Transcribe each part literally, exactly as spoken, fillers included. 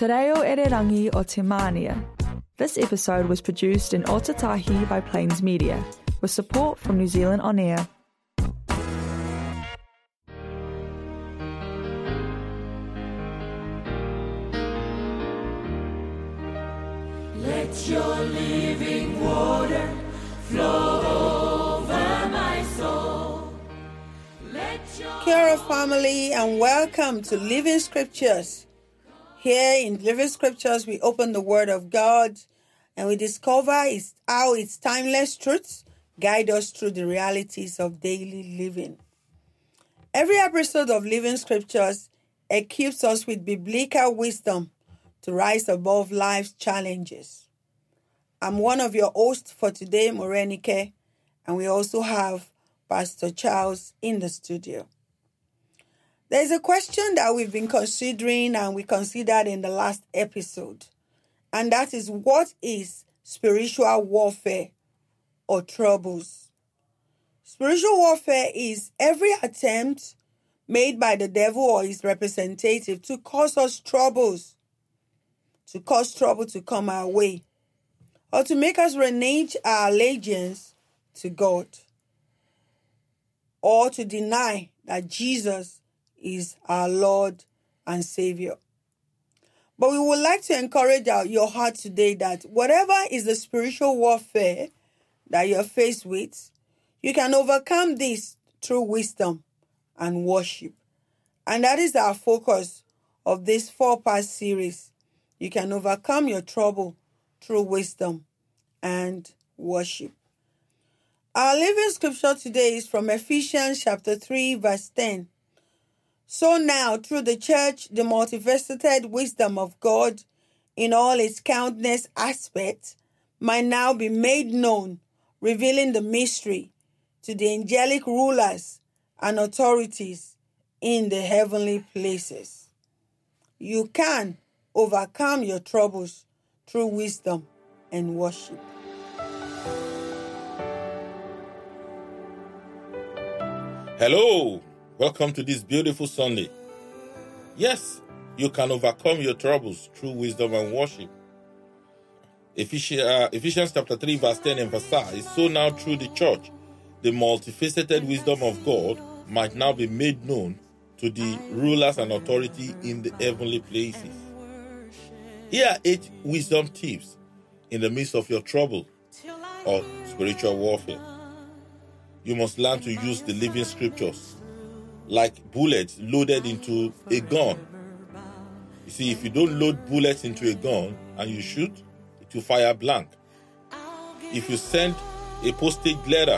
Te reo ererangi o Te Mānia. This episode was produced in Otatahi by Plains Media, with support from New Zealand On Air. Let your living water flow over my soul. Let your Kia ora, family, and welcome to Living Scriptures. Here in Living Scriptures, we open the Word of God and we discover its, how its timeless truths guide us through the realities of daily living. Every episode of Living Scriptures equips us with biblical wisdom to rise above life's challenges. I'm one of your hosts for today, Morenike, and we also have Pastor Charles in the studio. There's a question that we've been considering and we considered in the last episode, and that is, what is spiritual warfare or troubles? Spiritual warfare is every attempt made by the devil or his representative to cause us troubles, to cause trouble to come our way, or to make us renege our allegiance to God, or to deny that Jesus is our Lord and Savior. But we would like to encourage our, your heart today that whatever is the spiritual warfare that you're faced with, you can overcome this through wisdom and worship. And that is our focus of this four-part series. You can overcome your trouble through wisdom and worship. Our living scripture today is from Ephesians chapter three, verse ten. So now, through the church, the multifaceted wisdom of God in all its countless aspects might now be made known, revealing the mystery to the angelic rulers and authorities in the heavenly places. You can overcome your troubles through wisdom and worship. Hello, welcome to this beautiful Sunday. Yes, you can overcome your troubles through wisdom and worship. Ephesians, uh, Ephesians chapter three verse ten emphasizes, so now through the church, the multifaceted wisdom of God might now be made known to the rulers and authority in the heavenly places. Here are eight wisdom tips in the midst of your trouble or spiritual warfare. You must learn to use the living scriptures like bullets loaded into a gun. You see, if you don't load bullets into a gun and you shoot, it will fire blank. If you send a postage letter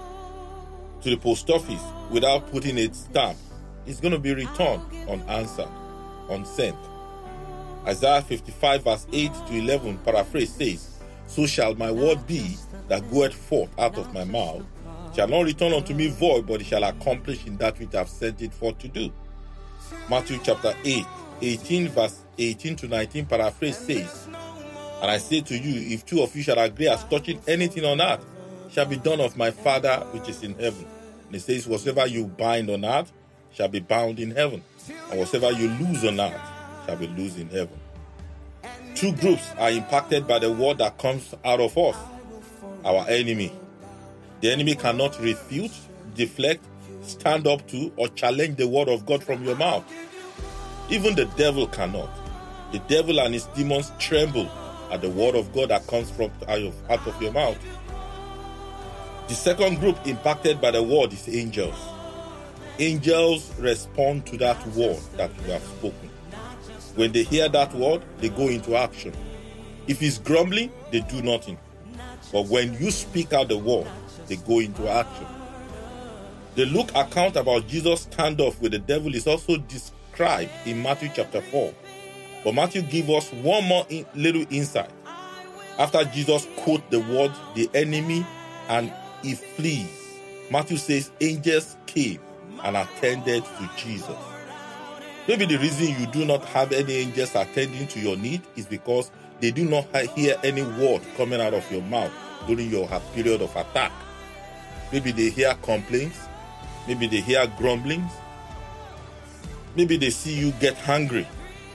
to the post office without putting a stamp, it's going to be returned unanswered, unsent. Isaiah fifty-five verse eight to eleven paraphrase says, so shall my word be that goeth forth out of my mouth, shall not return unto me void, but it shall accomplish in that which I have sent it forth to do. Matthew chapter eight, eighteen verse eighteen to nineteen paraphrase says, and I say to you, if two of you shall agree as touching anything on earth, shall be done of my Father which is in heaven. And it says, whatsoever you bind on earth shall be bound in heaven, and whatsoever you loose on earth shall be loosed in heaven. Two groups are impacted by the word that comes out of us. Our enemy. The enemy cannot refute, deflect, stand up to, or challenge the word of God from your mouth. Even the devil cannot. The devil and his demons tremble at the word of God that comes from out of, out of your mouth. The second group impacted by the word is angels. Angels respond to that word that you have spoken. When they hear that word, they go into action. If it's grumbling, they do nothing. But when you speak out the word, they go into action. The Luke account about Jesus' standoff with the devil is also described in Matthew chapter four. But Matthew gives us one more in, little insight. After Jesus quote the word, the enemy, and he flees, Matthew says angels came and attended to Jesus. Maybe the reason you do not have any angels attending to your need is because they do not hear any word coming out of your mouth during your period of attack. Maybe they hear complaints. Maybe they hear grumblings. Maybe they see you get hungry.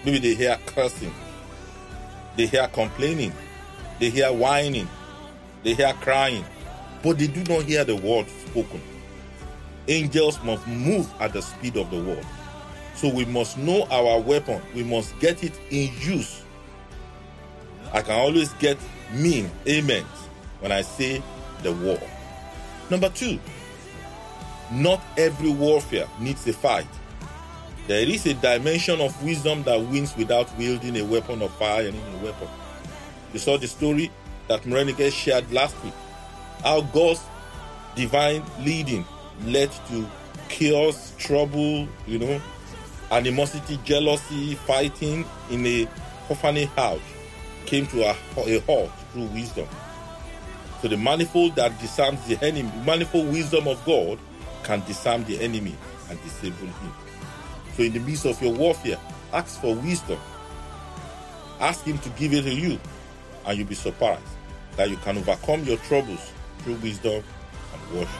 Maybe they hear cursing, they hear complaining, they hear whining, they hear crying, but they do not hear the word spoken. Angels must move at the speed of the word. So we must know our weapon. We must get it in use. I can always get mean amens when I say the war. Number two, not every warfare needs a fight. There is a dimension of wisdom that wins without wielding a weapon of fire and a weapon. You saw the story that Morenike shared last week. How God's divine leading led to chaos, trouble, you know, animosity, jealousy, fighting in a orphanage house came to a, a halt through wisdom. So the manifold that disarms the enemy, the manifold wisdom of God can disarm the enemy and disable him. So in the midst of your warfare, ask for wisdom. Ask him to give it to you, and you'll be surprised that you can overcome your troubles through wisdom and worship.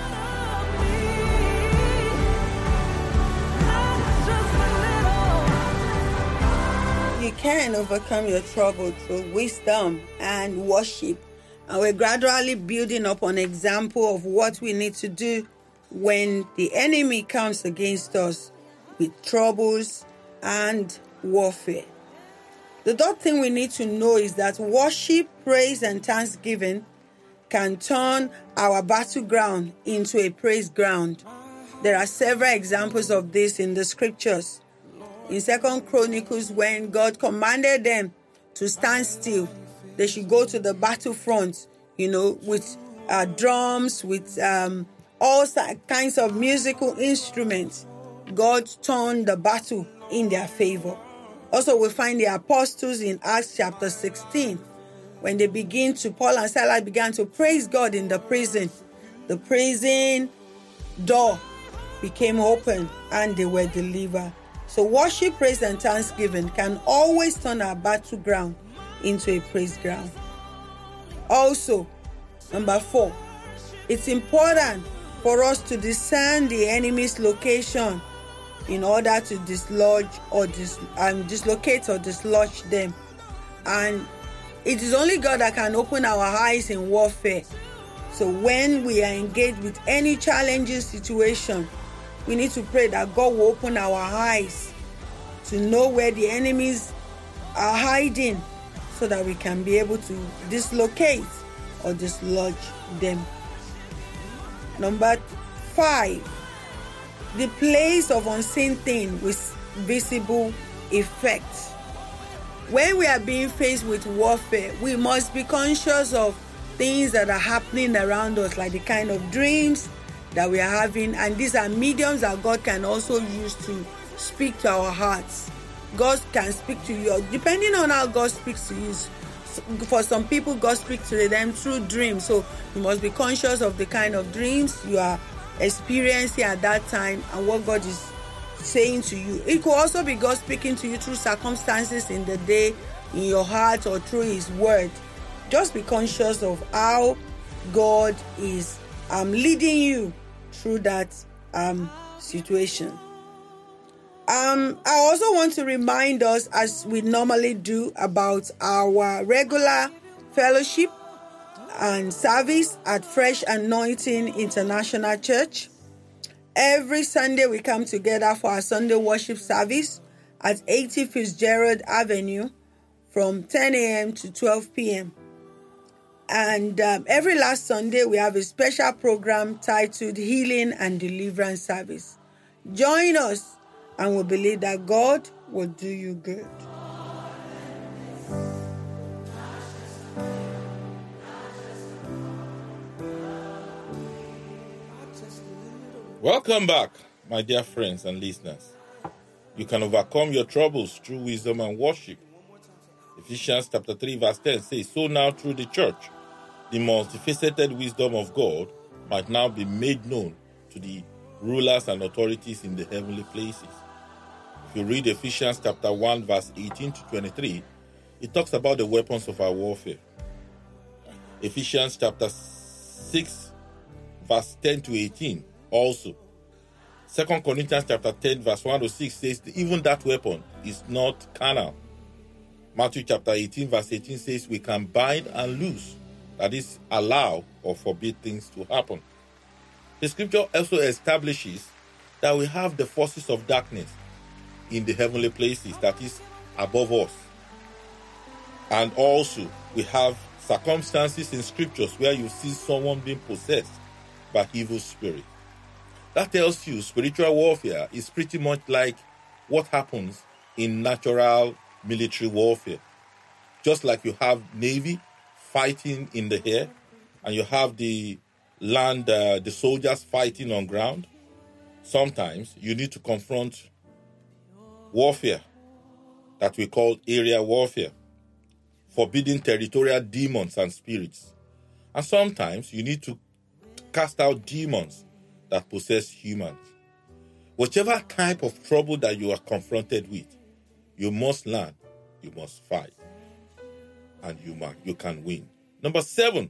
You can overcome your trouble through wisdom and worship. And we're gradually building up an example of what we need to do when the enemy comes against us with troubles and warfare. The third thing we need to know is that worship, praise, and thanksgiving can turn our battleground into a praise ground. There are several examples of this in the scriptures. In Second Chronicles, when God commanded them to stand still, they should go to the battlefront, you know, with uh, drums, with um, all kinds of musical instruments. God turned the battle in their favor. Also, we find the apostles in Acts chapter sixteen. When they begin to, Paul and Silas began to praise God in the prison. The prison door became open and they were delivered. So worship, praise, and thanksgiving can always turn our battleground into a praise ground. Also, number four, it's important for us to discern the enemy's location in order to dislodge or dis- um, dislocate or dislodge them. And it is only God that can open our eyes in warfare. So when we are engaged with any challenging situation, we need to pray that God will open our eyes to know where the enemies are hiding so that we can be able to dislocate or dislodge them. Number five, the place of unseen thing with visible effects. When we are being faced with warfare, we must be conscious of things that are happening around us, like the kind of dreams that we are having, and these are mediums that God can also use to speak to our hearts. God can speak to you, depending on how God speaks to you. For some people, God speaks to them through dreams, so you must be conscious of the kind of dreams you are experiencing at that time and what God is saying to you. It could also be God speaking to you through circumstances in the day, in your heart, or through His word. Just be conscious of how God is um, leading you through that um, situation. Um, I also want to remind us, as we normally do, about our regular fellowship and service at Fresh Anointing International Church. Every Sunday we come together for our Sunday worship service at eighty Fitzgerald Avenue from ten a.m. to twelve p.m. And um, every last Sunday we have a special program titled Healing and Deliverance Service. Join us and we believe that God will do you good. Welcome back, my dear friends and listeners. You can overcome your troubles through wisdom and worship. Ephesians chapter three verse ten says, "So now through the church, the multifaceted wisdom of God might now be made known to the rulers and authorities in the heavenly places." If you read Ephesians chapter one verse eighteen to twenty-three, it talks about the weapons of our warfare. Ephesians chapter six verse ten to eighteen also Second Corinthians chapter ten, verse one to six says, even that weapon is not carnal. Matthew chapter eighteen, verse eighteen says, we can bind and loose. That is, allow or forbid things to happen. The scripture also establishes that we have the forces of darkness in the heavenly places, that is, above us. And also, we have circumstances in scriptures where you see someone being possessed by evil spirit. That tells you spiritual warfare is pretty much like what happens in natural military warfare. Just like you have Navy fighting in the air, and you have the land, uh, the soldiers fighting on ground. Sometimes you need to confront warfare that we call area warfare, forbidding territorial demons and spirits. And sometimes you need to cast out demons that possess humans. Whichever type of trouble that you are confronted with, you must learn, you must fight, and you, must, you can win. Number seven,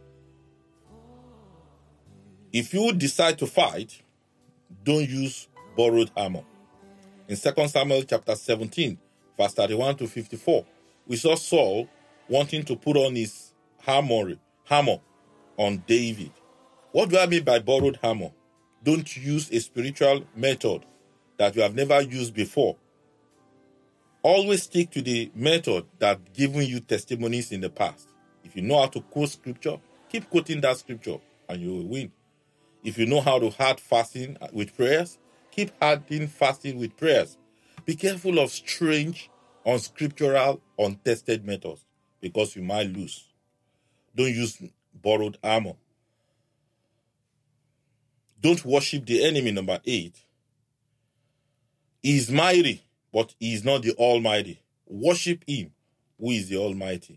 if you decide to fight, don't use borrowed armor. In Second Samuel chapter seventeen, verse thirty-one to fifty-four, we saw Saul wanting to put on his armor, armor on David. What do I mean by borrowed armor? Don't use a spiritual method that you have never used before. Always stick to the method that given you testimonies in the past. If you know how to quote scripture, keep quoting that scripture and you will win. If you know how to hard fasting with prayers, keep harding fasting with prayers. Be careful of strange, unscriptural, untested methods because you might lose. Don't use borrowed armor. Don't worship the enemy, number eight. He is mighty, but he is not the Almighty. Worship him, who is the Almighty.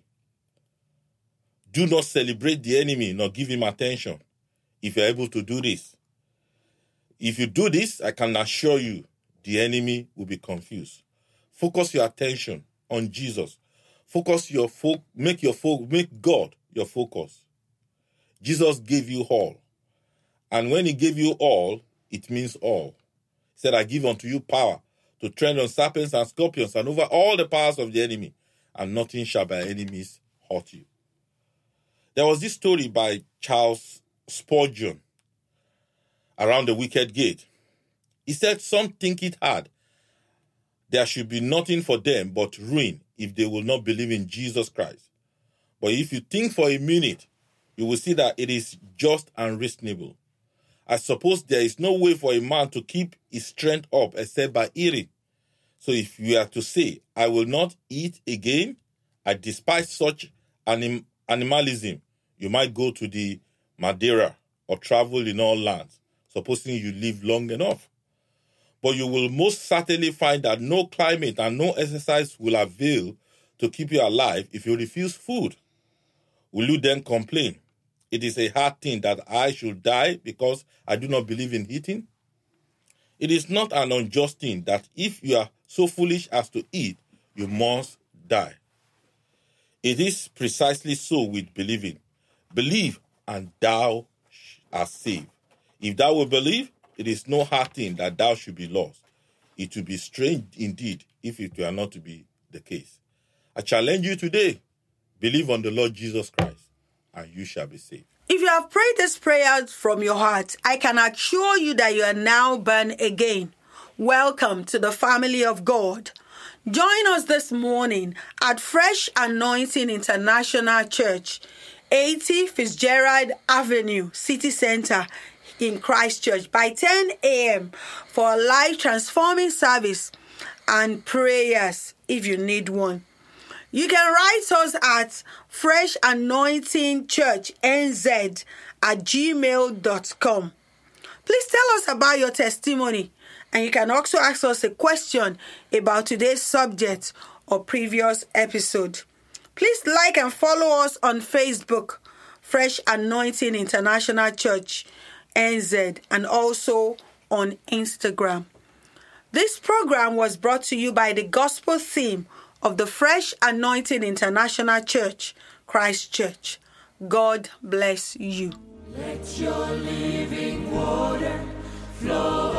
Do not celebrate the enemy, nor give him attention, if you're able to do this. If you do this, I can assure you, the enemy will be confused. Focus your attention on Jesus. Focus your fo- make your fo- make God your focus. Jesus gave you all. And when he gave you all, it means all. He said, I give unto you power to tread on serpents and scorpions and over all the powers of the enemy, and nothing shall by enemies hurt you. There was this story by Charles Spurgeon around the wicket gate. He said, some think it hard. There should be nothing for them but ruin if they will not believe in Jesus Christ. But if you think for a minute, you will see that it is just and reasonable. I suppose there is no way for a man to keep his strength up except by eating. So if you are to say, I will not eat again, I despise such anim- animalism, you might go to the Madeira or travel in all lands, supposing you live long enough. But you will most certainly find that no climate and no exercise will avail to keep you alive if you refuse food. Will you then complain? It is a hard thing that I should die because I do not believe in eating. It is not an unjust thing that if you are so foolish as to eat, you must die. It is precisely so with believing. Believe and thou art saved. If thou will believe, it is no hard thing that thou should be lost. It will be strange indeed if it were not to be the case. I challenge you today, believe on the Lord Jesus Christ, and you shall be saved. If you have prayed this prayer from your heart, I can assure you that you are now born again. Welcome to the family of God. Join us this morning at Fresh Anointing International Church, eighty Fitzgerald Avenue, City Center in Christchurch by ten a.m. for a life transforming service and prayers if you need one. You can write us at fresh anointing church n z at gmail dot com. Please tell us about your testimony, and you can also ask us a question about today's subject or previous episode. Please like and follow us on Facebook, Fresh Anointing International Church N Z, and also on Instagram. This program was brought to you by the gospel theme of the Fresh Anointing International Church, Christchurch. God bless you. Let your living water flow